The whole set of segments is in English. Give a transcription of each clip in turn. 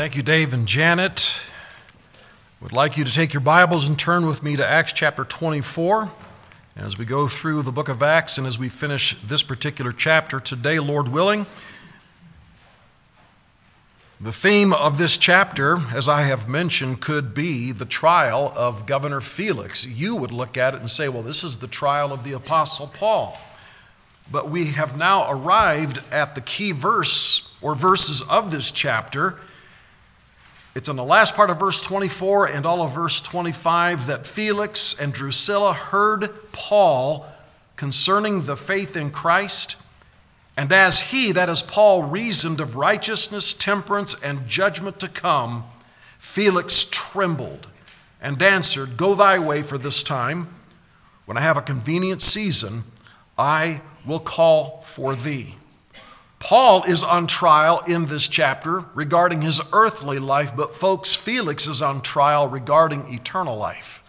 Thank you, Dave and Janet. Would like you to take your Bibles and turn with me to Acts chapter 24. As we go through the book of Acts and as we finish this particular chapter today, Lord willing, the theme of this chapter, as I have mentioned, could be the trial of Governor Felix. You would look at it and say, well, this is the trial of the Apostle Paul. But we have now arrived at the key verse or verses of this chapter. It's in the last part of verse 24 and all of verse 25 that Felix and Drusilla heard Paul concerning the faith in Christ. And as he, that is Paul, reasoned of righteousness, temperance, and judgment to come, Felix trembled and answered, "Go thy way for this time. When I have a convenient season, I will call for thee." Paul is on trial in this chapter regarding his earthly life, but folks, Felix is on trial regarding eternal life.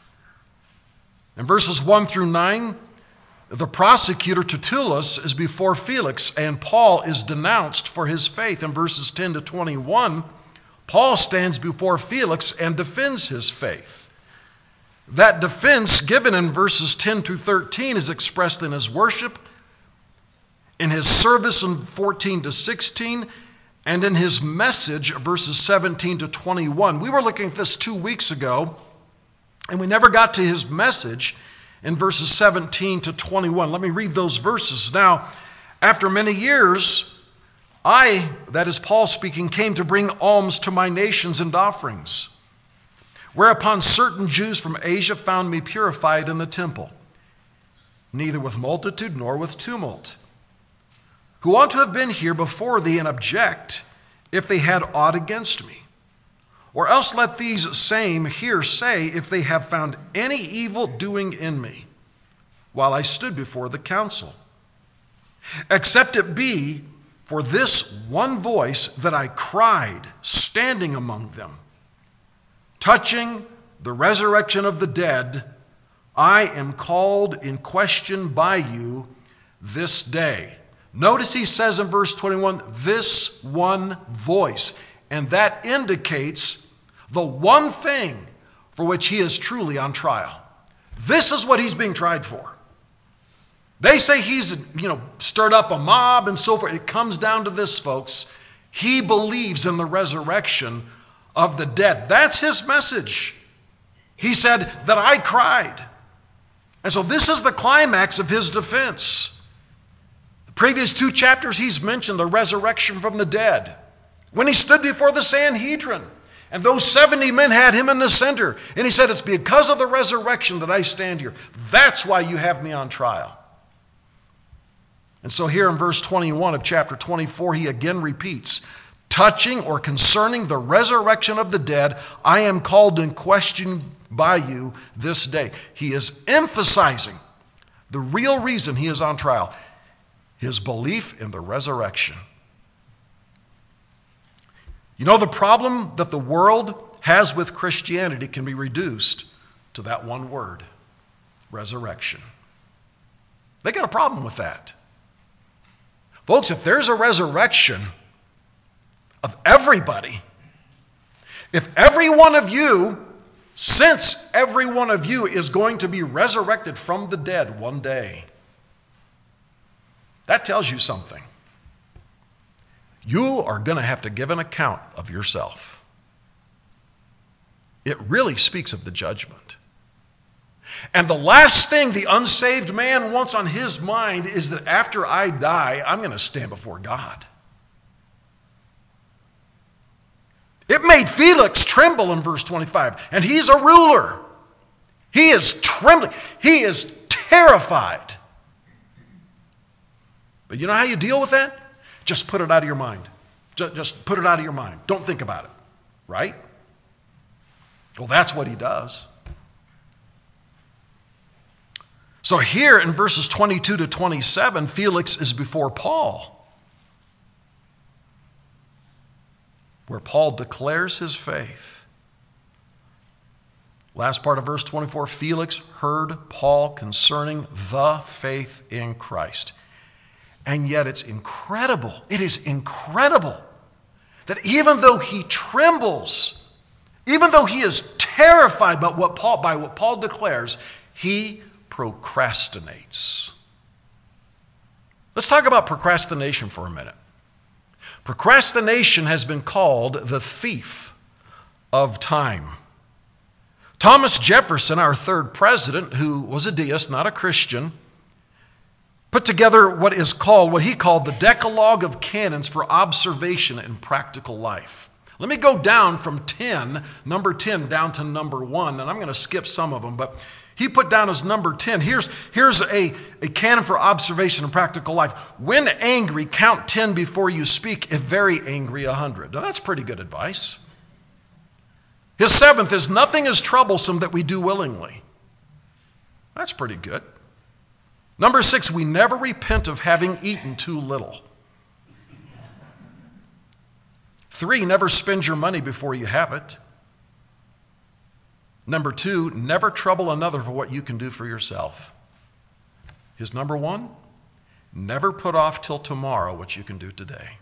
In verses 1 through 9, the prosecutor Tertullus is before Felix, and Paul is denounced for his faith. In verses 10 to 21, Paul stands before Felix and defends his faith. That defense given in verses 10 to 13 is expressed in his worship, in his service in 14 to 16, and in his message, verses 17 to 21. We were looking at this 2 weeks ago, and we never got to his message in verses 17 to 21. Let me read those verses. Now, after many years, I, that is Paul speaking, came to bring alms to my nations and offerings, whereupon certain Jews from Asia found me purified in the temple, neither with multitude nor with tumult, who ought to have been here before thee and object if they had aught against me. Or else let these same here say if they have found any evil doing in me, while I stood before the council. Except it be for this one voice that I cried, standing among them, touching the resurrection of the dead, I am called in question by you this day. Notice he says in verse 21, this one voice. And that indicates the one thing for which he is truly on trial. This is what he's being tried for. They say he's, stirred up a mob and so forth. It comes down to this, folks. He believes in the resurrection of the dead. That's his message. He said that I cried. And so this is the climax of his defense. Previous 2 chapters, he's mentioned the resurrection from the dead. When he stood before the Sanhedrin, and those 70 men had him in the center, and he said, it's because of the resurrection that I stand here. That's why you have me on trial. And so here in verse 21 of chapter 24, he again repeats, touching or concerning the resurrection of the dead, I am called in question by you this day. He is emphasizing the real reason he is on trial, his belief in the resurrection. The problem that the world has with Christianity can be reduced to that one word, resurrection. They got a problem with that. Folks, if there's a resurrection of everybody, if every one of you, since every one of you is going to be resurrected from the dead one day, that tells you something. You are going to have to give an account of yourself. It really speaks of the judgment. And the last thing the unsaved man wants on his mind is that after I die, I'm going to stand before God. It made Felix tremble in verse 25, and he's a ruler. He is trembling. He is terrified. But you know how you deal with that? Just put it out of your mind. Just put it out of your mind. Don't think about it, right? Well, that's what he does. So here in verses 22 to 27, Felix is before Paul, where Paul declares his faith. Last part of verse 24, Felix heard Paul concerning the faith in Christ. And yet it's incredible. It is incredible that even though he trembles, even though he is terrified by what Paul declares, he procrastinates. Let's talk about procrastination for a minute. Procrastination has been called the thief of time. Thomas Jefferson, our third president, who was a deist, not a Christian, put together what he called the Decalogue of Canons for observation in practical life. Let me go down from number 10, down to number 1, and I'm going to skip some of them, but he put down as number 10. Here's a canon for observation in practical life. When angry, count 10 before you speak. If very angry, 100. Now that's pretty good advice. His 7th is nothing is troublesome that we do willingly. That's pretty good. Number 6, we never repent of having eaten too little. 3, never spend your money before you have it. Number 2, never trouble another for what you can do for yourself. His number 1, never put off till tomorrow what you can do today.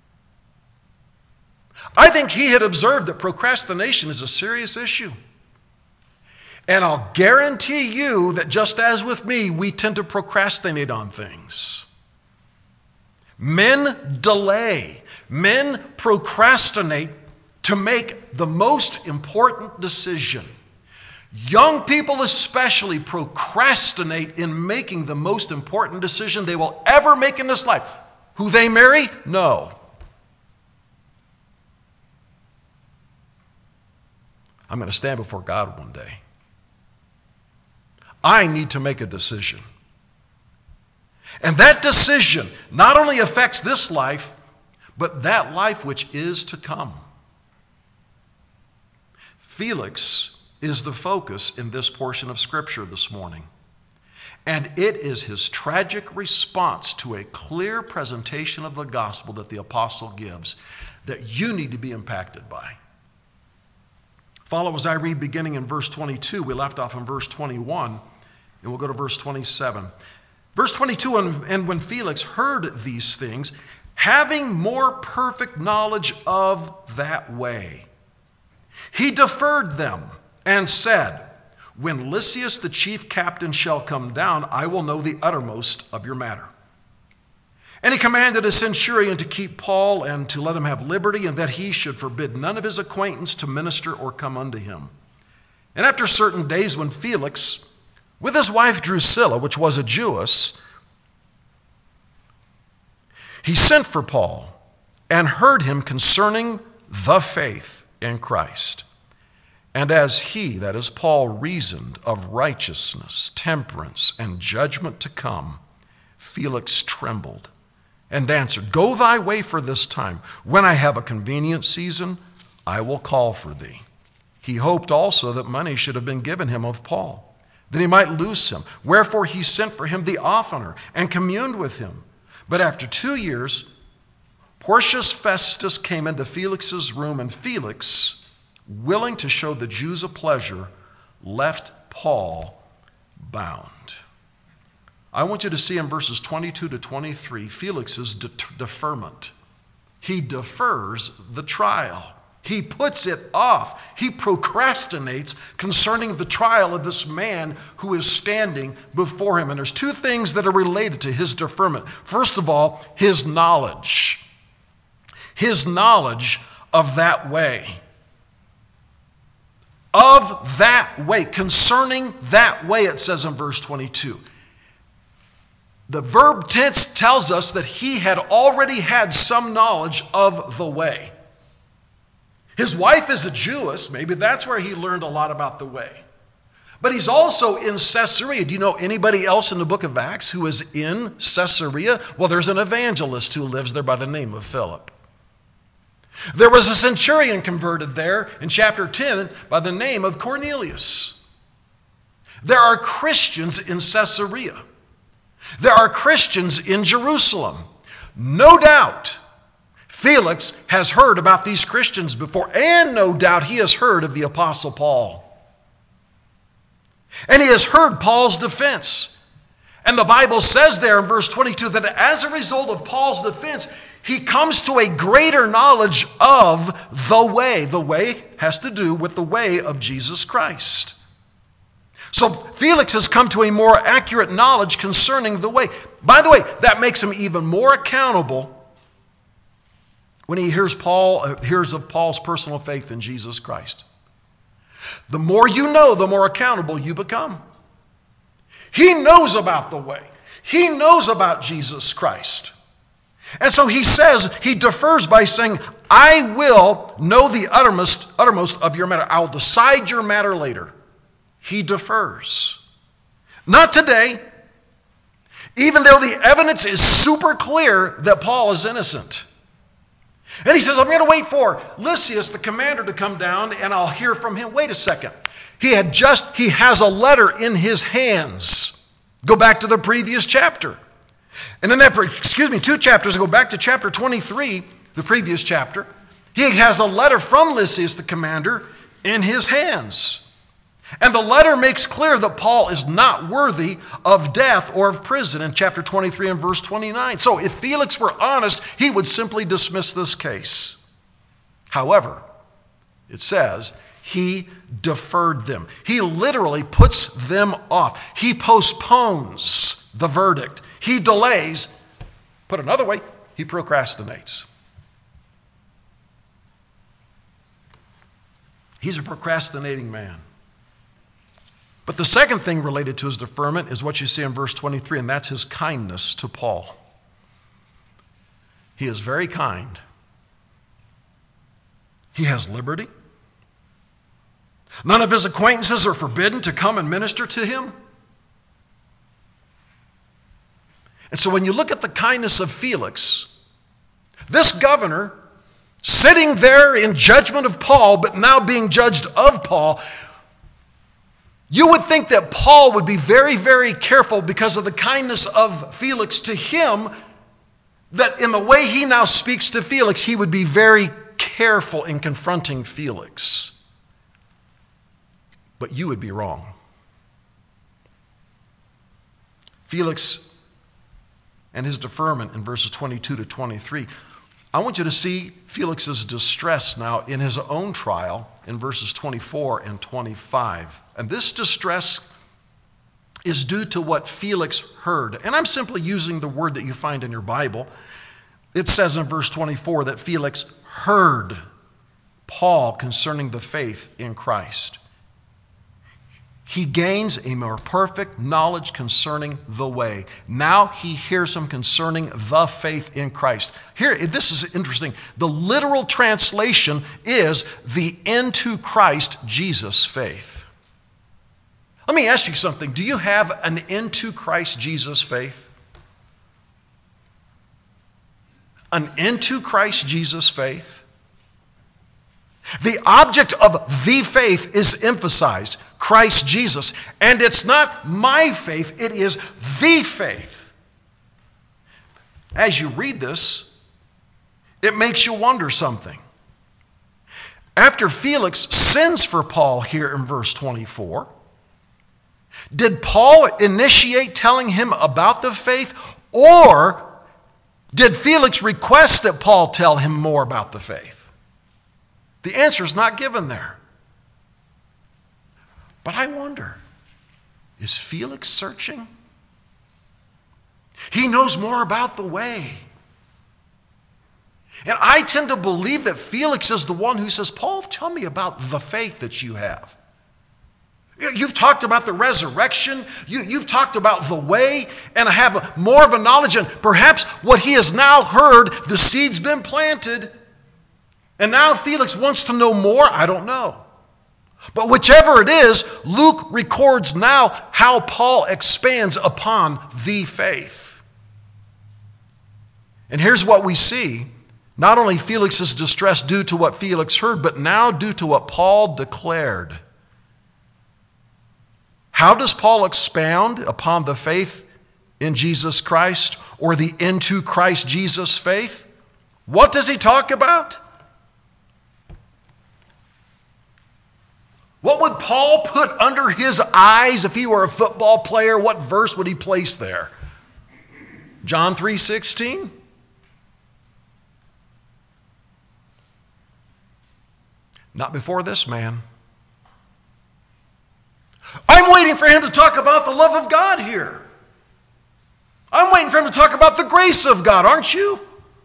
I think he had observed that procrastination is a serious issue. And I'll guarantee you that just as with me, we tend to procrastinate on things. Men delay. Men procrastinate to make the most important decision. Young people especially procrastinate in making the most important decision they will ever make in this life. Who they marry? No. I'm going to stand before God one day. I need to make a decision. And that decision not only affects this life, but that life which is to come. Felix is the focus in this portion of Scripture this morning. And it is his tragic response to a clear presentation of the gospel that the apostle gives that you need to be impacted by. Follow as I read beginning in verse 22. We left off in verse 21, and we'll go to verse 27. Verse 22, and when Felix heard these things, having more perfect knowledge of that way, he deferred them and said, when Lysias the chief captain shall come down, I will know the uttermost of your matter. And he commanded a centurion to keep Paul and to let him have liberty, and that he should forbid none of his acquaintance to minister or come unto him. And after certain days, when Felix, with his wife Drusilla, which was a Jewess, he sent for Paul and heard him concerning the faith in Christ. And as he, that is Paul, reasoned of righteousness, temperance, and judgment to come, Felix trembled and answered, go thy way for this time. When I have a convenient season, I will call for thee. He hoped also that money should have been given him of Paul, that he might loose him. Wherefore he sent for him the oftener and communed with him. But after 2 years, Porcius Festus came into Felix's room, and Felix, willing to show the Jews a pleasure, left Paul bound. I want you to see in verses 22 to 23 Felix's deferment. He defers the trial. He puts it off. He procrastinates concerning the trial of this man who is standing before him. And there's 2 things that are related to his deferment. First of all, his knowledge. His knowledge of that way. Of that way. Concerning that way, it says in verse 22. The verb tense tells us that he had already had some knowledge of the way. His wife is a Jewess. Maybe that's where he learned a lot about the way. But he's also in Caesarea. Do you know anybody else in the book of Acts who is in Caesarea? Well, there's an evangelist who lives there by the name of Philip. There was a centurion converted there in chapter 10 by the name of Cornelius. There are Christians in Caesarea. There are Christians in Jerusalem. No doubt, Felix has heard about these Christians before, and no doubt he has heard of the Apostle Paul. And he has heard Paul's defense. And the Bible says there in verse 22 that as a result of Paul's defense, he comes to a greater knowledge of the way. The way has to do with the way of Jesus Christ. So Felix has come to a more accurate knowledge concerning the way. By the way, that makes him even more accountable when he hears of Paul's personal faith in Jesus Christ. The more you know, the more accountable you become. He knows about the way. He knows about Jesus Christ. And so he defers by saying, I will know the uttermost of your matter. I'll decide your matter later. He defers. Not today, even though the evidence is super clear that Paul is innocent. And he says, I'm going to wait for Lysias, the commander, to come down, and I'll hear from him. Wait a second. He has a letter in his hands. Go back to the previous chapter. And in that, 2 chapters ago, back to chapter 23, the previous chapter, he has a letter from Lysias, the commander, in his hands. And the letter makes clear that Paul is not worthy of death or of prison in chapter 23 and verse 29. So if Felix were honest, he would simply dismiss this case. However, it says he deferred them. He literally puts them off. He postpones the verdict. He delays. Put another way, he procrastinates. He's a procrastinating man. But the second thing related to his deferment is what you see in verse 23, and that's his kindness to Paul. He is very kind. He has liberty. None of his acquaintances are forbidden to come and minister to him. And so when you look at the kindness of Felix, this governor, sitting there in judgment of Paul, but now being judged of Paul, you would think that Paul would be very, very careful because of the kindness of Felix to him, that in the way he now speaks to Felix, he would be very careful in confronting Felix. But you would be wrong. Felix and his deferment in verses 22 to 23, I want you to see Felix's distress now in his own trial in verses 24 and 25. And this distress is due to what Felix heard. And I'm simply using the word that you find in your Bible. It says in verse 24 that Felix heard Paul concerning the faith in Christ. He gains a more perfect knowledge concerning the way. Now he hears him concerning the faith in Christ. Here, this is interesting. The literal translation is the into Christ Jesus faith. Let me ask you something. Do you have an into Christ Jesus faith? An into Christ Jesus faith? The object of the faith is emphasized, Christ Jesus. And it's not my faith, it is the faith. As you read this, it makes you wonder something. After Felix sends for Paul here in verse 24, did Paul initiate telling him about the faith, or did Felix request that Paul tell him more about the faith? The answer is not given there. But I wonder, is Felix searching? He knows more about the way. And I tend to believe that Felix is the one who says, Paul, tell me about the faith that you have. You've talked about the resurrection. You've talked about the way, and I have more of a knowledge. And perhaps what he has now heard, the seed's been planted. And now Felix wants to know more. I don't know. But whichever it is, Luke records now how Paul expands upon the faith. And here's what we see. Not only Felix's distress due to what Felix heard, but now due to what Paul declared. How does Paul expound upon the faith in Jesus Christ, or the into Christ Jesus faith? What does he talk about? What would Paul put under his eyes if he were a football player? What verse would he place there? John 3:16? Not before this man. I'm waiting for him to talk about the love of God here. I'm waiting for him to talk about the grace of God, aren't you?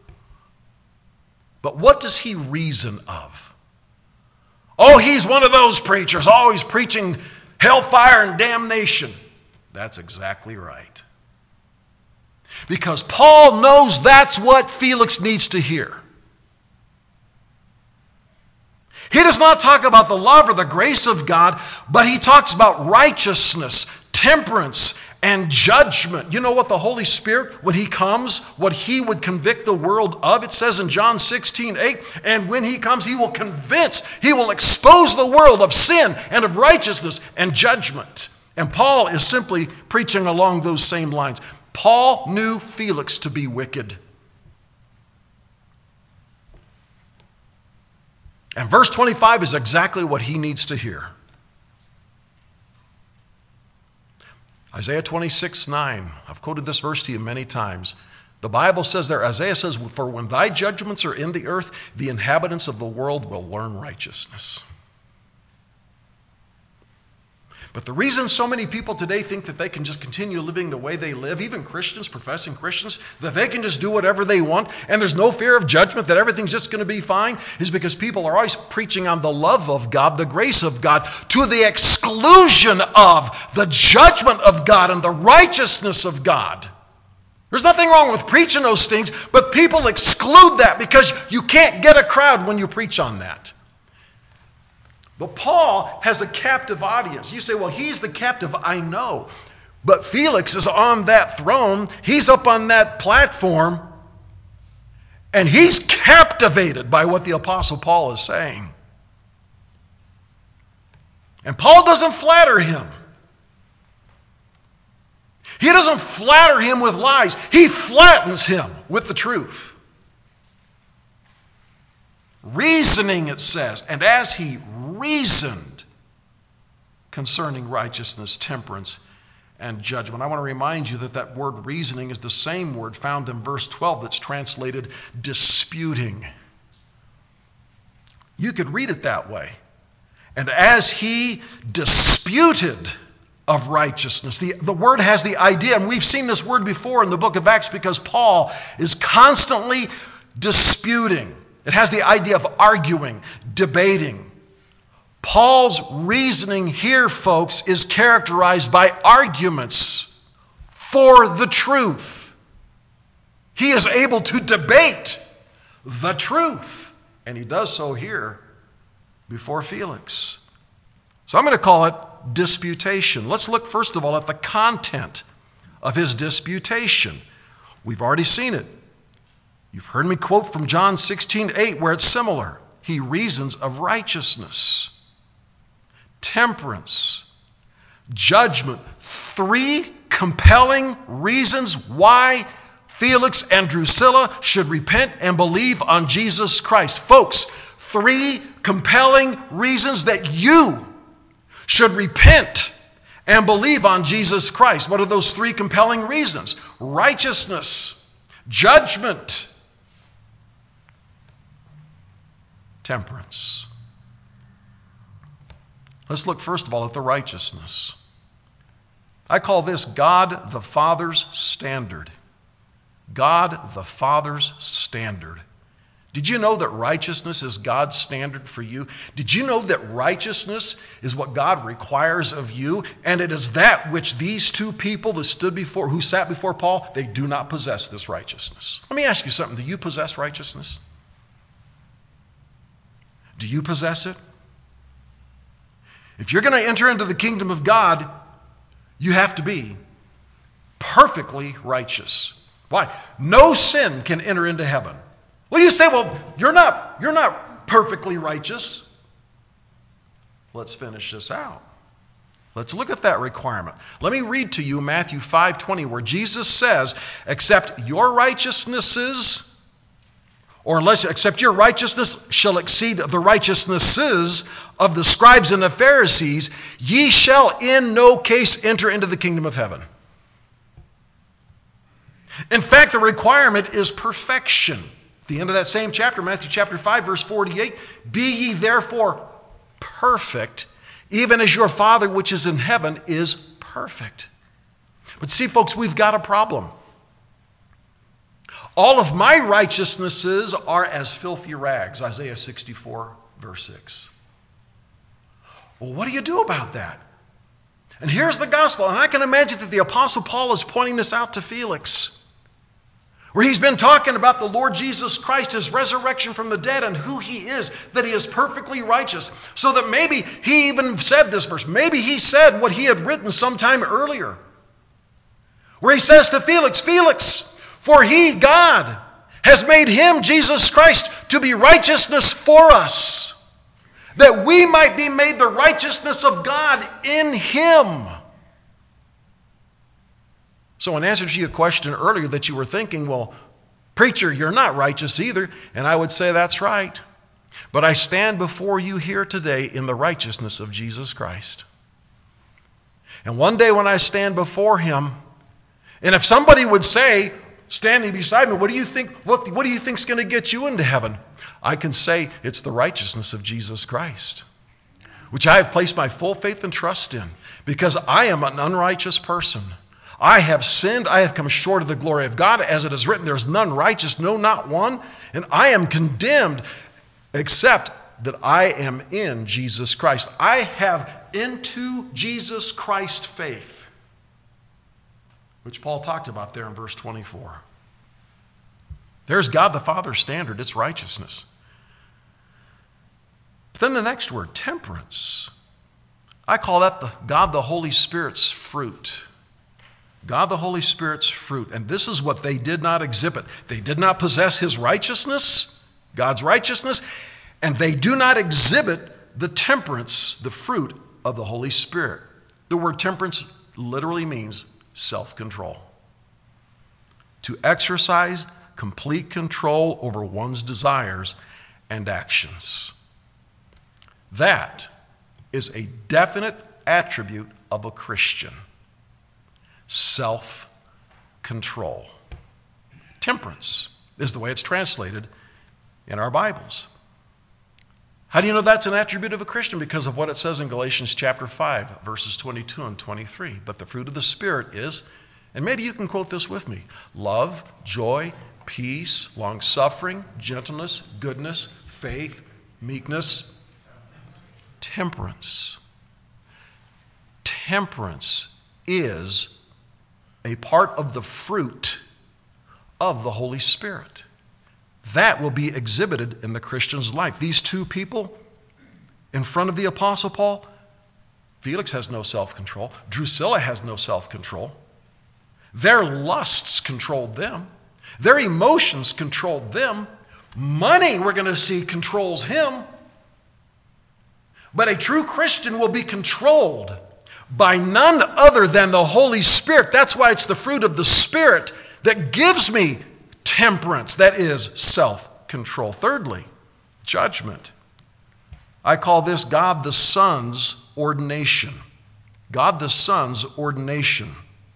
But what does he reason of? Oh, he's one of those preachers, always preaching hellfire and damnation. That's exactly right. Because Paul knows that's what Felix needs to hear. He does not talk about the love or the grace of God, but he talks about righteousness, temperance, and judgment. You know what the Holy Spirit, when he comes, what he would convict the world of? It says in John 16:8, and when he comes, he will convince, he will expose the world of sin and of righteousness and judgment. And Paul is simply preaching along those same lines. Paul knew Felix to be wicked. And verse 25 is exactly what he needs to hear. Isaiah 26:9. I've quoted this verse to you many times. The Bible says there, Isaiah says, for when thy judgments are in the earth, the inhabitants of the world will learn righteousness. But the reason so many people today think that they can just continue living the way they live, even Christians, professing Christians, that they can just do whatever they want and there's no fear of judgment, that everything's just going to be fine, is because people are always preaching on the love of God, the grace of God, to the exclusion of the judgment of God and the righteousness of God. There's nothing wrong with preaching those things, but people exclude that because you can't get a crowd when you preach on that. But Paul has a captive audience. You say, well, he's the captive. I know. But Felix is on that throne. He's up on that platform. And he's captivated by what the Apostle Paul is saying. And Paul doesn't flatter him. He doesn't flatter him with lies. He flattens him with the truth. Reasoning, it says, and as he reasoned concerning righteousness, temperance, and judgment. I want to remind you that that word reasoning is the same word found in verse 12 that's translated disputing. You could read it that way. And as he disputed of righteousness. The word has the idea, and we've seen this word before in the book of Acts because Paul is constantly disputing. It has the idea of arguing, debating. Paul's reasoning here, folks, is characterized by arguments for the truth. He is able to debate the truth, and he does so here before Felix. So I'm going to call it disputation. Let's look first of all at the content of his disputation. We've already seen it. You've heard me quote from John 16:8 where it's similar. He reasons of righteousness, temperance, judgment. 3 compelling reasons why Felix and Drusilla should repent and believe on Jesus Christ. Folks, 3 compelling reasons that you should repent and believe on Jesus Christ. What are those 3 compelling reasons? Righteousness, judgment, temperance. Let's look first of all at the righteousness. I call this God the Father's standard. God the Father's standard. Did you know that righteousness is God's standard for you? Did you know that righteousness is what God requires of you? And it is that which these 2 people that who sat before Paul, they do not possess this righteousness. Let me ask you something. Do you possess righteousness? Do you possess it? If you're going to enter into the kingdom of God, you have to be perfectly righteous. Why? No sin can enter into heaven. Well, you say, well, you're not perfectly righteous. Let's finish this out. Let's look at that requirement. Let me read to you Matthew 5:20, where Jesus says, except your righteousnesses, or unless except your righteousness shall exceed the righteousnesses of the scribes and the Pharisees, ye shall in no case enter into the kingdom of heaven. In fact, the requirement is perfection. At the end of that same chapter, Matthew chapter 5, verse 48, be ye therefore perfect, even as your Father which is in heaven is perfect. But see, folks, we've got a problem. All of my righteousnesses are as filthy rags, Isaiah 64, verse 6. Well, what do you do about that? And here's the gospel, and I can imagine that the Apostle Paul is pointing this out to Felix, where he's been talking about the Lord Jesus Christ, his resurrection from the dead, and who he is, that he is perfectly righteous. So that maybe he even said this verse. Maybe he said what he had written sometime earlier, where he says to Felix, Felix, for he, God, has made him, Jesus Christ, to be righteousness for us, that we might be made the righteousness of God in him. So in answer to your question earlier that you were thinking, well, preacher, you're not righteous either. And I would say that's right. But I stand before you here today in the righteousness of Jesus Christ. And one day when I stand before him, and if somebody would say, standing beside me, what do you think? What do you think's going to get you into heaven? I can say it's the righteousness of Jesus Christ, which I have placed my full faith and trust in, because I am an unrighteous person. I have sinned. I have come short of the glory of God. As it is written, there is none righteous, no, not one. And I am condemned, except that I am in Jesus Christ. I have into Jesus Christ faith, which Paul talked about there in verse 24. There's God the Father's standard. It's righteousness. But then the next word, temperance. I call that God the Holy Spirit's fruit. God the Holy Spirit's fruit. And this is what they did not exhibit. They did not possess his righteousness, God's righteousness, and they do not exhibit the temperance, the fruit of the Holy Spirit. The word temperance literally means self-control. To exercise complete control over one's desires and actions. That is a definite attribute of a Christian. Self-control. Temperance is the way it's translated in our Bibles. How do you know that's an attribute of a Christian? Because of what it says in Galatians chapter 5, verses 22 and 23. But the fruit of the Spirit is, and maybe you can quote this with me, love, joy, peace, long-suffering, gentleness, goodness, faith, meekness, temperance. Temperance is a part of the fruit of the Holy Spirit. That will be exhibited in the Christian's life. These two people in front of the Apostle Paul, Felix has no self-control. Drusilla has no self-control. Their lusts controlled them. Their emotions controlled them. Money, we're going to see, controls him. But a true Christian will be controlled by none other than the Holy Spirit. That's why it's the fruit of the Spirit that gives me temperance, that is self-control. Thirdly, judgment. I call this God the Son's ordination. God the Son's ordination.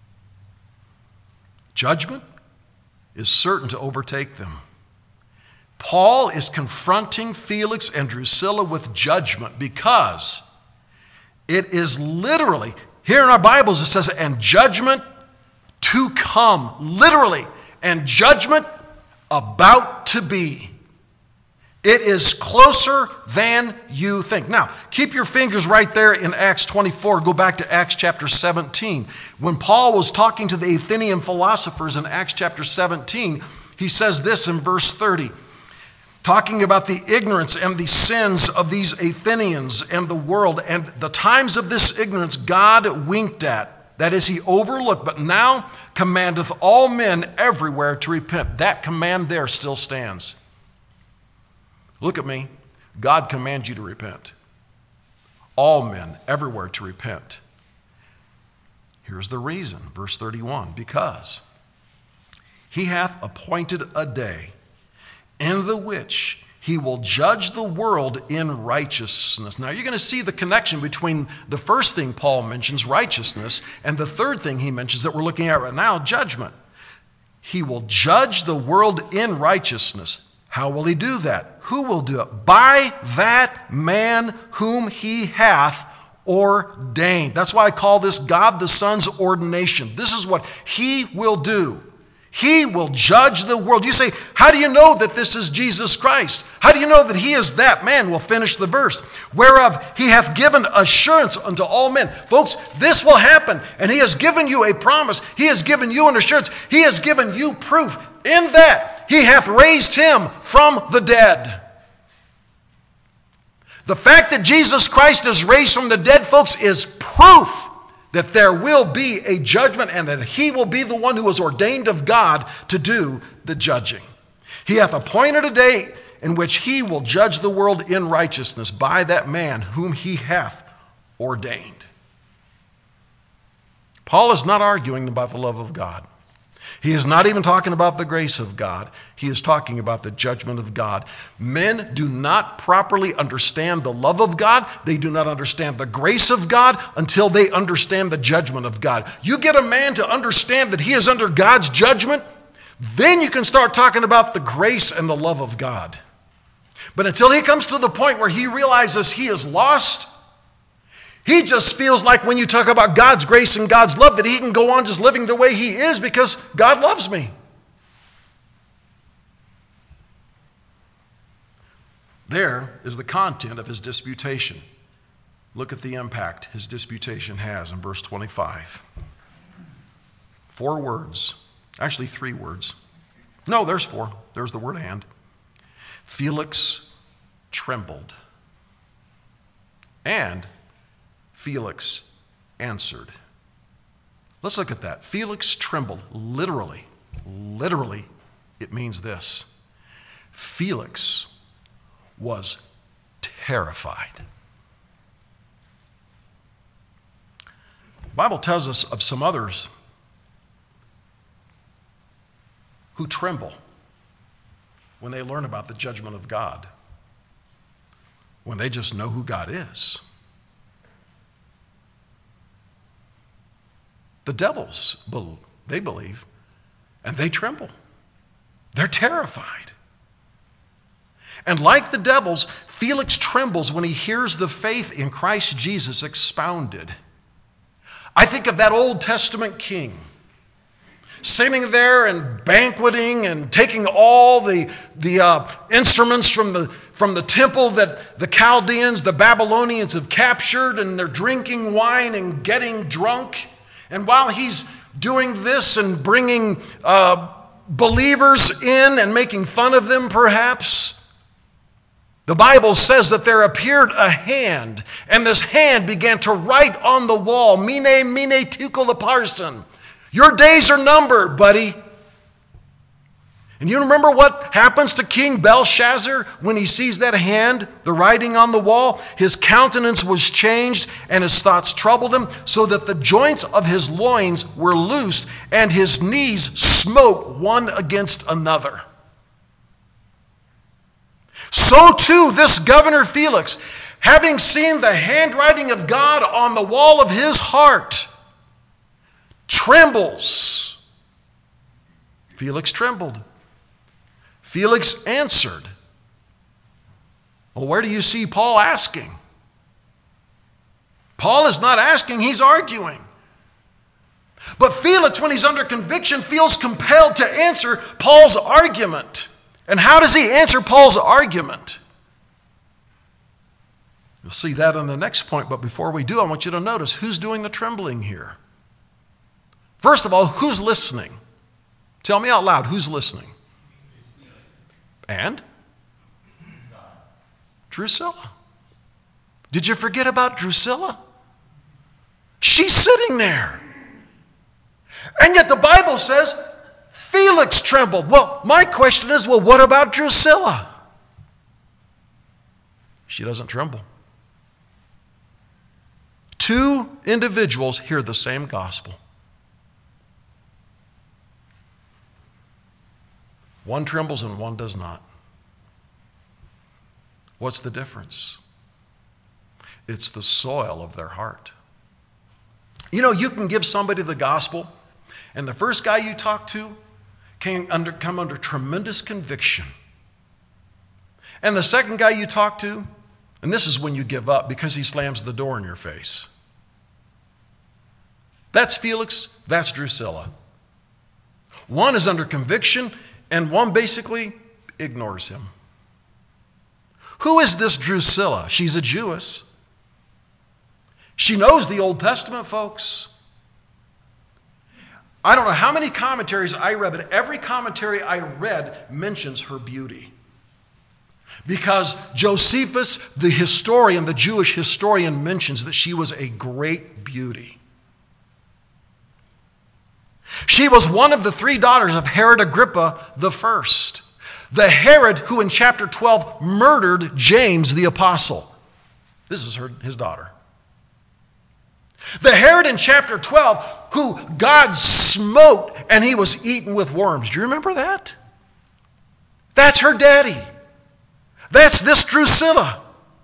Judgment is certain to overtake them. Paul is confronting Felix and Drusilla with judgment because it is literally, here in our Bibles it says, and judgment to come. Literally, and judgment about to be. It is closer than you think. Now, keep your fingers right there in Acts 24. Go back to Acts chapter 17. When Paul was talking to the Athenian philosophers in Acts chapter 17, he says this in verse 30, talking about the ignorance and the sins of these Athenians and the world, and the times of this ignorance God winked at. That is, he overlooked, but now commandeth all men everywhere to repent. That command there still stands. Look at me. God commands you to repent. All men everywhere to repent. Here's the reason, verse 31, because he hath appointed a day in the which he will judge the world in righteousness. Now you're going to see the connection between the first thing Paul mentions, righteousness, and the third thing he mentions that we're looking at right now, judgment. He will judge the world in righteousness. How will he do that? Who will do it? By that man whom he hath ordained. That's why I call this God the Son's ordination. This is what he will do. He will judge the world. You say, how do you know that this is Jesus Christ? How do you know that he is that man? We'll finish the verse. Whereof he hath given assurance unto all men. Folks, this will happen. And he has given you a promise. He has given you an assurance. He has given you proof. In that he hath raised him from the dead. The fact that Jesus Christ is raised from the dead, folks, is proof that there will be a judgment and that he will be the one who is ordained of God to do the judging. He hath appointed a day in which he will judge the world in righteousness by that man whom he hath ordained. Paul is not arguing about the love of God. He is not even talking about the grace of God. He is talking about the judgment of God. Men do not properly understand the love of God. They do not understand the grace of God until they understand the judgment of God. You get a man to understand that he is under God's judgment, then you can start talking about the grace and the love of God. But until he comes to the point where he realizes he is lost, he just feels like when you talk about God's grace and God's love that he can go on just living the way he is because God loves me. There is the content of his disputation. Look at the impact his disputation has in verse 25. 4 words. Actually 3 words. No, there's 4. There's the word and. Felix trembled. And Felix answered. Let's look at that. Felix trembled. Literally, it means this. Felix was terrified. The Bible tells us of some others who tremble when they learn about the judgment of God, when they just know who God is. The devils, they believe, and they tremble. They're terrified. And like the devils, Felix trembles when he hears the faith in Christ Jesus expounded. I think of that Old Testament king sitting there and banqueting and taking all the instruments from the temple that the Chaldeans, the Babylonians have captured, and they're drinking wine and getting drunk. And while he's doing this and bringing believers in and making fun of them perhaps, the Bible says that there appeared a hand, and this hand began to write on the wall, Mene, Mene, Tekel Upharsin. Your days are numbered, buddy. And you remember what happens to King Belshazzar when he sees that hand, the writing on the wall? His countenance was changed and his thoughts troubled him, so that the joints of his loins were loosed and his knees smote one against another. So too this governor Felix, having seen the handwriting of God on the wall of his heart, trembles. Felix trembled. Felix answered. Well, where do you see Paul asking? Paul is not asking, he's arguing. But Felix, when he's under conviction, feels compelled to answer Paul's argument. And how does he answer Paul's argument? You'll see that on the next point, but before we do, I want you to notice who's doing the trembling here. First of all, who's listening? Tell me out loud, who's listening? And? Drusilla. Did you forget about Drusilla? She's sitting there. And yet the Bible says Felix trembled. Well, my question is, well, what about Drusilla? She doesn't tremble. 2 individuals hear the same gospel. One trembles and one does not. What's the difference? It's the soil of their heart. You know, you can give somebody the gospel, and the first guy you talk to can come under tremendous conviction. And the second guy you talk to, and this is when you give up because he slams the door in your face. That's Felix, that's Drusilla. One is under conviction, and one basically ignores him. Who is this Drusilla? She's a Jewess. She knows the Old Testament, folks. I don't know how many commentaries I read, but every commentary I read mentions her beauty. Because Josephus, the historian, the Jewish historian, mentions that she was a great beauty. She was one of the 3 daughters of Herod Agrippa the first, the Herod who in chapter 12 murdered James the apostle. This is his daughter. The Herod in chapter 12 who God smote and he was eaten with worms. Do you remember that? That's her daddy. That's this Drusilla.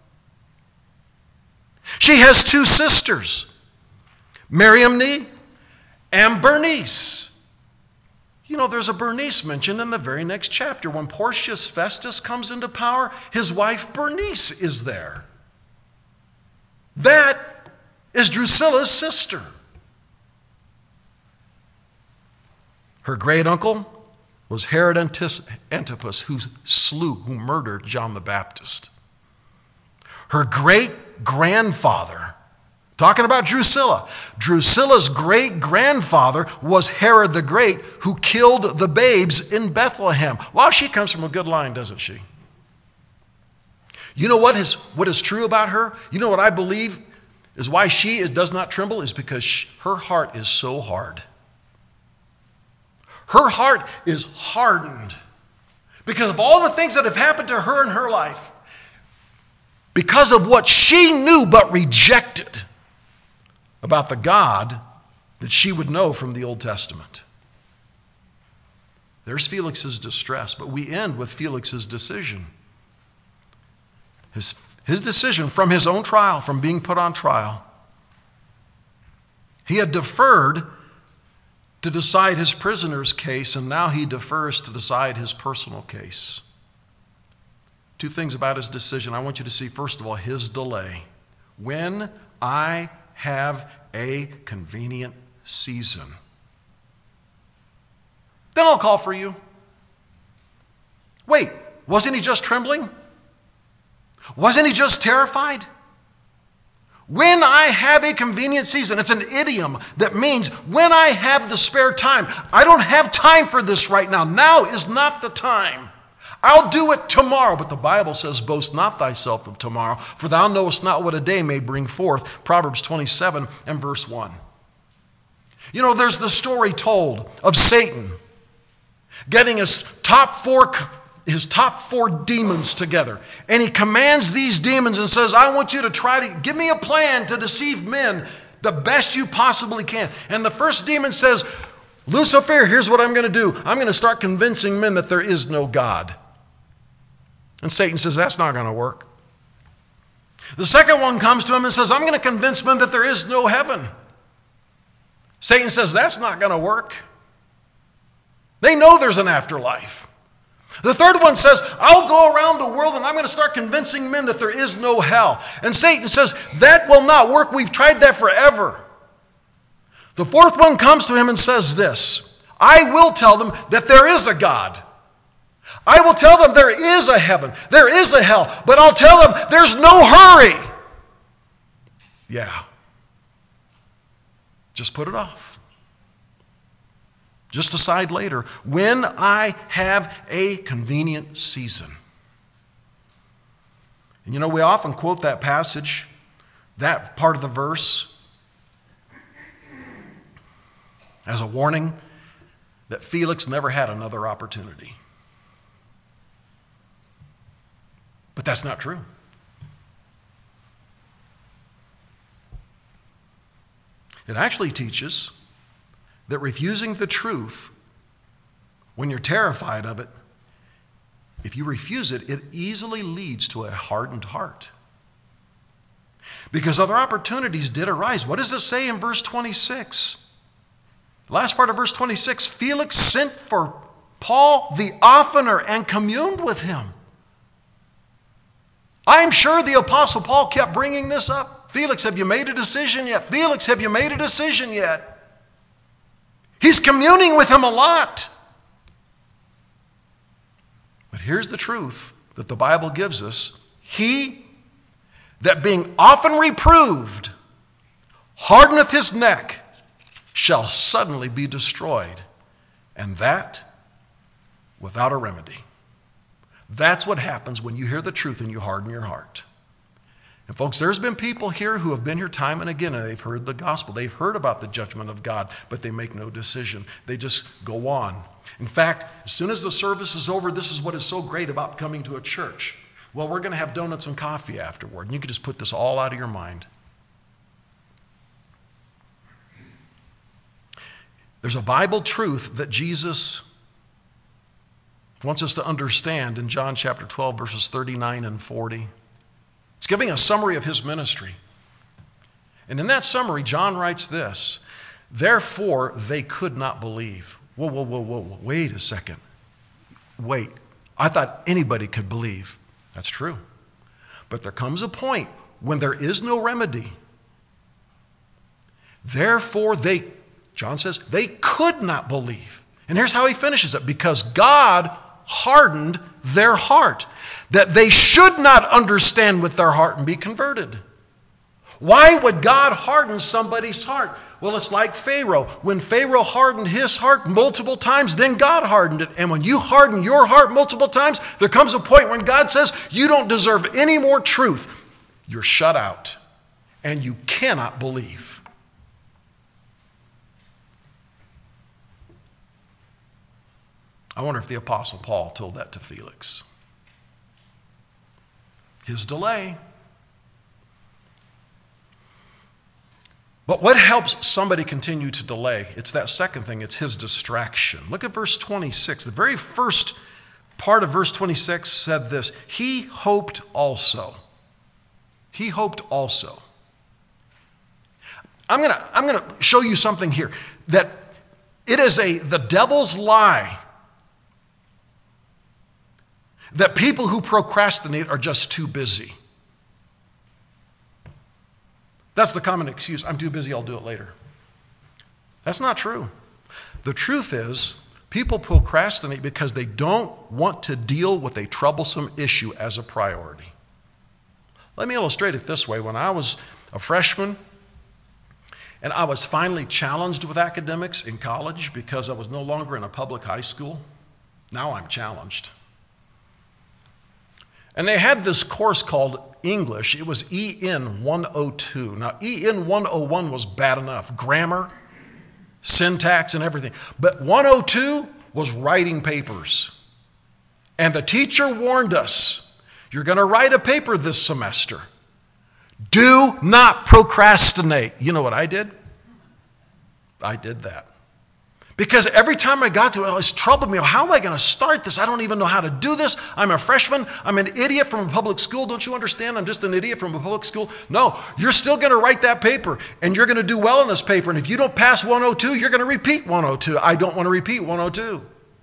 She has 2 sisters, Mariamne and Bernice. You know, there's a Bernice mentioned in the very next chapter. When Porcius Festus comes into power, his wife Bernice is there. That is Drusilla's sister. Her great uncle was Herod Antipas, who murdered John the Baptist. Her great grandfather, talking about Drusilla, Drusilla's great grandfather was Herod the Great, who killed the babes in Bethlehem. Well, she comes from a good line, doesn't she? You know what is true about her? You know what I believe is why she does not tremble is because her heart is so hard. Her heart is hardened because of all the things that have happened to her in her life, because of what she knew but rejected about the God that she would know from the Old Testament. There's Felix's distress, but we end with Felix's decision. His decision from his own trial, from being put on trial. He had deferred to decide his prisoner's case, and now he defers to decide his personal case. 2 things about his decision. I want you to see, first of all, his delay. When I have a convenient season, then I'll call for you. Wait, wasn't he just trembling? Wasn't he just terrified? When I have a convenient season, it's an idiom that means when I have the spare time. I don't have time for this right now. Now is not the time. I'll do it tomorrow. But the Bible says, boast not thyself of tomorrow, for thou knowest not what a day may bring forth. Proverbs 27 and verse 1. You know, there's the story told of Satan getting his top four demons together. And he commands these demons and says, I want you to try to give me a plan to deceive men the best you possibly can. And the first demon says, Lucifer, here's what I'm going to do. I'm going to start convincing men that there is no God. And Satan says, that's not going to work. The second one comes to him and says, I'm going to convince men that there is no heaven. Satan says, that's not going to work. They know there's an afterlife. The third one says, I'll go around the world and I'm going to start convincing men that there is no hell. And Satan says, that will not work. We've tried that forever. The fourth one comes to him and says this, I will tell them that there is a God. I will tell them there is a heaven, there is a hell, but I'll tell them there's no hurry. Yeah. Just put it off. Just decide later, when I have a convenient season. And you know, we often quote that passage, that part of the verse, as a warning that Felix never had another opportunity. But that's not true. It actually teaches that refusing the truth, when you're terrified of it, if you refuse it, it easily leads to a hardened heart. Because other opportunities did arise. What does it say in verse 26? Last part of verse 26, Felix sent for Paul the oftener and communed with him. I'm sure the Apostle Paul kept bringing this up. Felix, have you made a decision yet? Felix, have you made a decision yet? He's communing with him a lot. But here's the truth that the Bible gives us. He that being often reproved hardeneth his neck shall suddenly be destroyed, and that without a remedy. That's what happens when you hear the truth and you harden your heart. And folks, there's been people here who have been here time and again, and they've heard the gospel. They've heard about the judgment of God, but they make no decision. They just go on. In fact, as soon as the service is over, this is what is so great about coming to a church. Well, we're going to have donuts and coffee afterward, and you can just put this all out of your mind. There's a Bible truth that Jesus wants us to understand in John chapter 12, verses 39 and 40. It's giving a summary of his ministry. And in that summary, John writes this: therefore they could not believe. Whoa, wait a second. Wait, I thought anybody could believe. That's true. But there comes a point when there is no remedy. Therefore John says, they could not believe. And here's how he finishes it: because God hardened their heart, that they should not understand with their heart and be converted. Why would God harden somebody's heart? Well, it's like Pharaoh. When Pharaoh hardened his heart multiple times, then God hardened it. And when you harden your heart multiple times, there comes a point when God says, you don't deserve any more truth. You're shut out, and you cannot believe. I wonder if the Apostle Paul told that to Felix. His delay. But what helps somebody continue to delay? It's that second thing. It's his distraction. Look at verse 26. The very first part of verse 26 said this: he hoped also. He hoped also. I'm going to show you something here, that it is the devil's lie that people who procrastinate are just too busy. That's the common excuse. I'm too busy, I'll do it later. That's not true. The truth is, people procrastinate because they don't want to deal with a troublesome issue as a priority. Let me illustrate it this way. When I was a freshman and I was finally challenged with academics in college because I was no longer in a public high school, now I'm challenged. And they had this course called English. It was EN 102. Now, EN 101 was bad enough. Grammar, syntax, and everything. But 102 was writing papers. And the teacher warned us, you're going to write a paper this semester. Do not procrastinate. You know what I did? I did that. Because every time I got to it, it's troubled me. How am I going to start this? I don't even know how to do this. I'm a freshman. I'm an idiot from a public school. Don't you understand? I'm just an idiot from a public school. No, you're still going to write that paper, and you're going to do well in this paper. And if you don't pass 102, you're going to repeat 102. I don't want to repeat 102.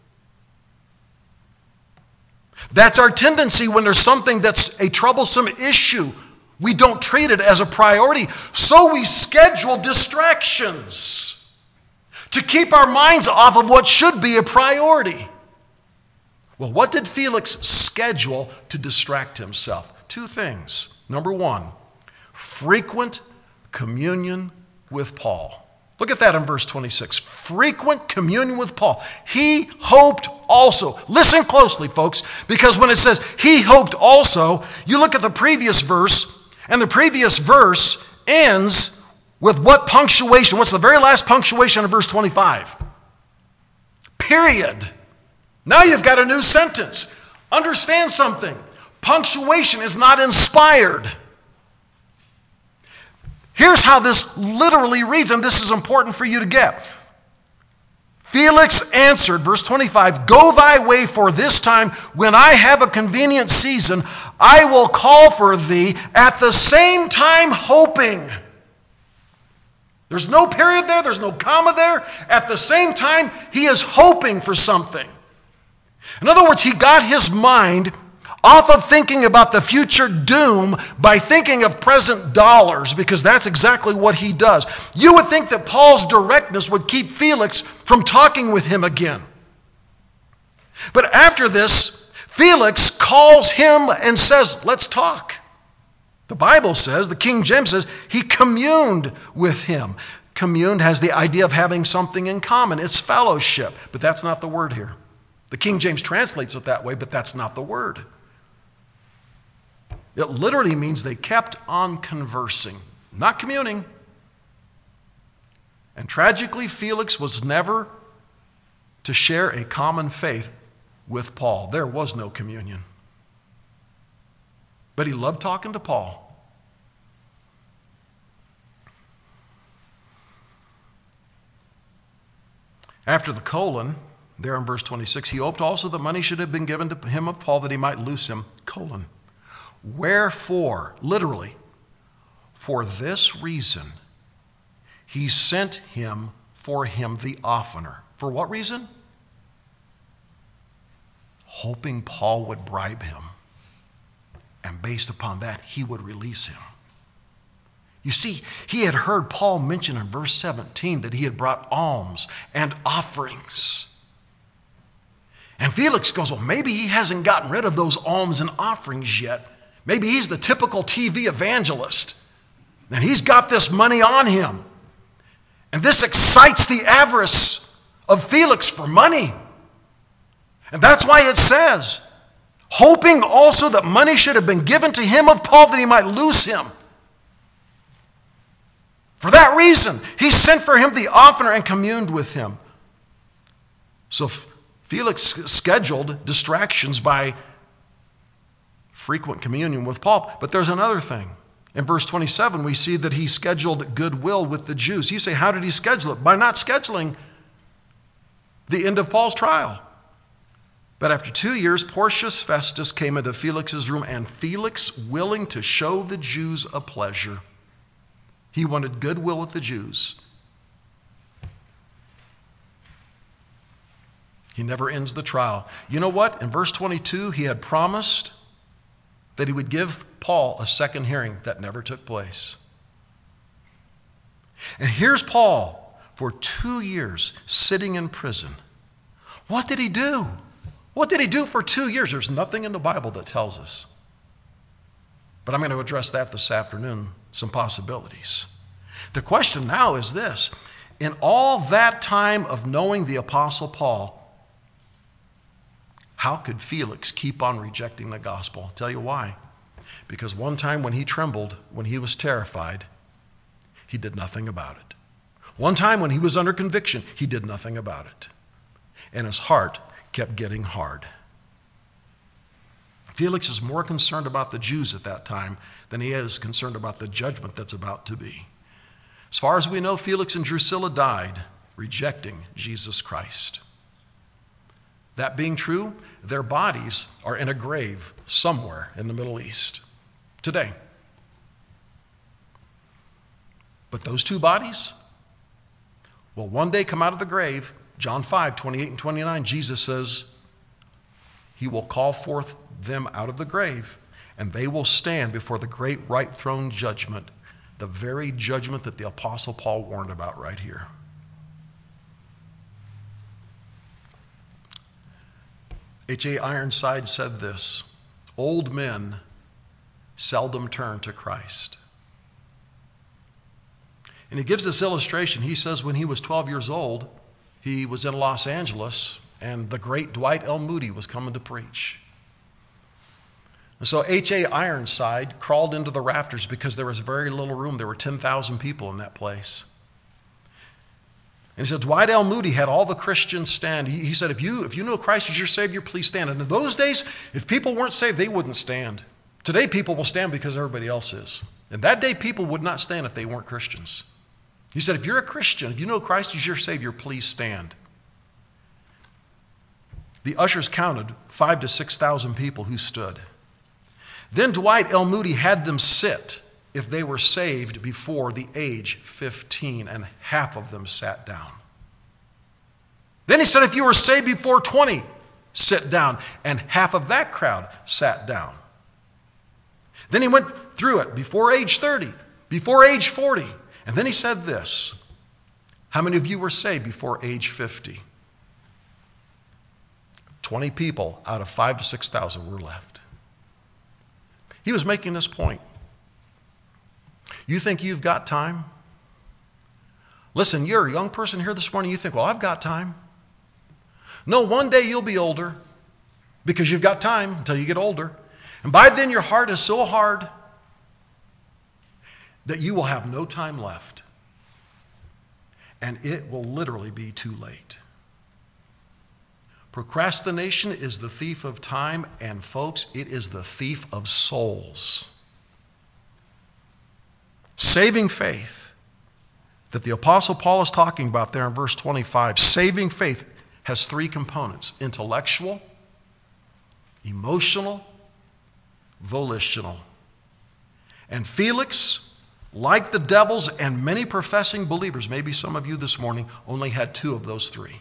That's our tendency when there's something that's a troublesome issue. We don't treat it as a priority. So we schedule distractions to keep our minds off of what should be a priority. Well, what did Felix schedule to distract himself? Two things. Number one, frequent communion with Paul. Look at that in verse 26. Frequent communion with Paul. He hoped also. Listen closely, folks, because when it says he hoped also, you look at the previous verse, and the previous verse ends with what punctuation? What's the very last punctuation of verse 25? Period. Now you've got a new sentence. Understand something. Punctuation is not inspired. Here's how this literally reads, and this is important for you to get. Felix answered, verse 25, go thy way, for this time, when I have a convenient season, I will call for thee, at the same time hoping. There's no period there. There's no comma there. At the same time, he is hoping for something. In other words, he got his mind off of thinking about the future doom by thinking of present dollars, because that's exactly what he does. You would think that Paul's directness would keep Felix from talking with him again. But after this, Felix calls him and says, let's talk. The Bible says, the King James says, he communed with him. Communed has the idea of having something in common. It's fellowship, but that's not the word here. The King James translates it that way, but that's not the word. It literally means they kept on conversing, not communing. And tragically, Felix was never to share a common faith with Paul. There was no communion. But he loved talking to Paul. After the colon, there in verse 26, he hoped also that money should have been given to him of Paul that he might loose him, colon. Wherefore, literally, for this reason, he sent him for him the oftener. For what reason? Hoping Paul would bribe him. And based upon that, he would release him. You see, he had heard Paul mention in verse 17 that he had brought alms and offerings. And Felix goes, well, maybe he hasn't gotten rid of those alms and offerings yet. Maybe he's the typical TV evangelist. And he's got this money on him. And this excites the avarice of Felix for money. And that's why it says, hoping also that money should have been given to him of Paul that he might loose him. For that reason, he sent for him the oftener and communed with him. So Felix scheduled distractions by frequent communion with Paul. But there's another thing. In verse 27, we see that he scheduled goodwill with the Jews. You say, how did he schedule it? By not scheduling the end of Paul's trial. But after 2 years, Porcius Festus came into Felix's room, and Felix, willing to show the Jews a pleasure. He wanted goodwill with the Jews. He never ends the trial. You know what? In verse 22, he had promised that he would give Paul a second hearing. That never took place. And here's Paul for 2 years sitting in prison. What did he do? What did he do for 2 years? There's nothing in the Bible that tells us. But I'm going to address that this afternoon, some possibilities. The question now is this. In all that time of knowing the Apostle Paul, how could Felix keep on rejecting the gospel? I'll tell you why. Because one time when he trembled, when he was terrified, he did nothing about it. One time when he was under conviction, he did nothing about it. And his heart kept getting hard. Felix is more concerned about the Jews at that time than he is concerned about the judgment that's about to be. As far as we know, Felix and Drusilla died rejecting Jesus Christ. That being true, their bodies are in a grave somewhere in the Middle East today. But those two bodies will one day come out of the grave. John 5, 28 and 29, Jesus says, he will call forth them out of the grave, and they will stand before the great white throne judgment, the very judgment that the Apostle Paul warned about right here. H.A. Ironside said this, old men seldom turn to Christ. And he gives this illustration. He says when he was 12 years old, he was in Los Angeles, and the great Dwight L. Moody was coming to preach. And so H.A. Ironside crawled into the rafters because there was very little room. There were 10,000 people in that place. And he said, Dwight L. Moody had all the Christians stand. He said, if you know Christ as your Savior, please stand. And in those days, if people weren't saved, they wouldn't stand. Today, people will stand because everybody else is. And that day, people would not stand if they weren't Christians. He said, if you're a Christian, if you know Christ as your Savior, please stand. The ushers counted 5,000 to 6,000 people who stood. Then Dwight L. Moody had them sit if they were saved before the age 15, and half of them sat down. Then he said, if you were saved before 20, sit down, and half of that crowd sat down. Then he went through it before age 30, before age 40, and then he said this, how many of you were saved before age 50? 20 people out of 5,000 to 6,000 were left. He was making this point. You think you've got time? Listen, you're a young person here this morning, you think, well, I've got time. No, one day you'll be older because you've got time until you get older. And by then your heart is so hard that you will have no time left. And it will literally be too late. Procrastination is the thief of time, and folks, it is the thief of souls. Saving faith that the Apostle Paul is talking about there in verse 25, saving faith has three components: intellectual, emotional, volitional. And Felix, like the devils and many professing believers, maybe some of you this morning, only had two of those three.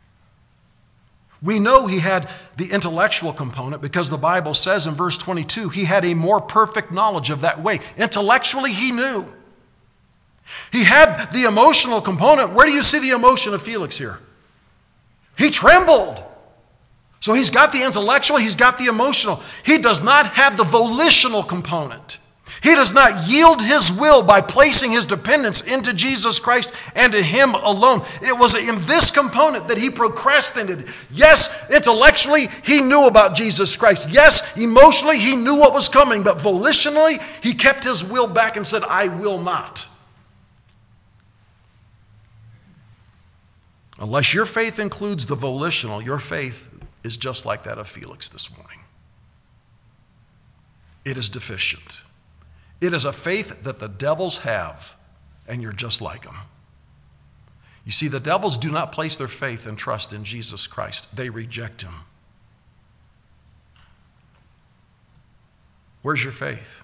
We know he had the intellectual component because the Bible says in verse 22, he had a more perfect knowledge of that way. Intellectually, he knew. He had the emotional component. Where do you see the emotion of Felix here? He trembled. So he's got the intellectual, he's got the emotional. He does not have the volitional component. He does not yield his will by placing his dependence into Jesus Christ and to him alone. It was in this component that he procrastinated. Yes, intellectually, he knew about Jesus Christ. Yes, emotionally, he knew what was coming. But volitionally, he kept his will back and said, I will not. Unless your faith includes the volitional, your faith is just like that of Felix this morning. It is deficient. It is a faith that the devils have, and you're just like them. You see, the devils do not place their faith and trust in Jesus Christ. They reject him. Where's your faith?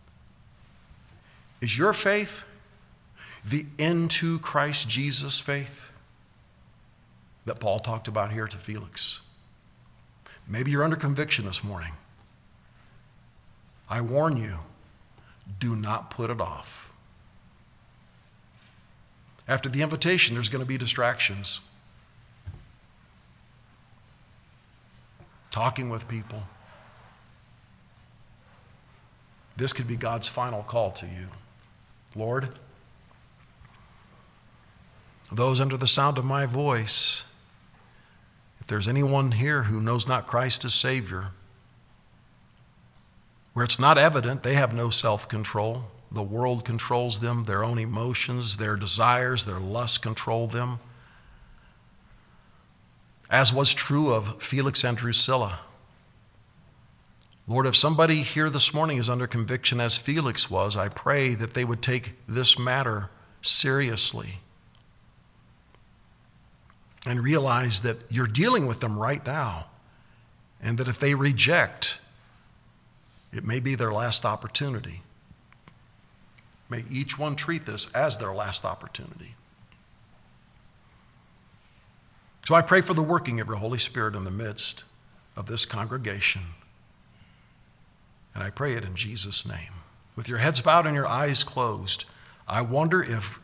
Is your faith the into Christ Jesus faith that Paul talked about here to Felix? Maybe you're under conviction this morning. I warn you, do not put it off. After the invitation, there's going to be distractions. Talking with people. This could be God's final call to you. Lord, those under the sound of my voice, if there's anyone here who knows not Christ as Savior, where it's not evident, they have no self-control. The world controls them, their own emotions, their desires, their lusts control them. As was true of Felix and Drusilla. Lord, if somebody here this morning is under conviction as Felix was, I pray that they would take this matter seriously and realize that you're dealing with them right now, and that if they reject, it may be their last opportunity. May each one treat this as their last opportunity. So I pray for the working of your Holy Spirit in the midst of this congregation. And I pray it in Jesus' name. With your heads bowed and your eyes closed, I wonder if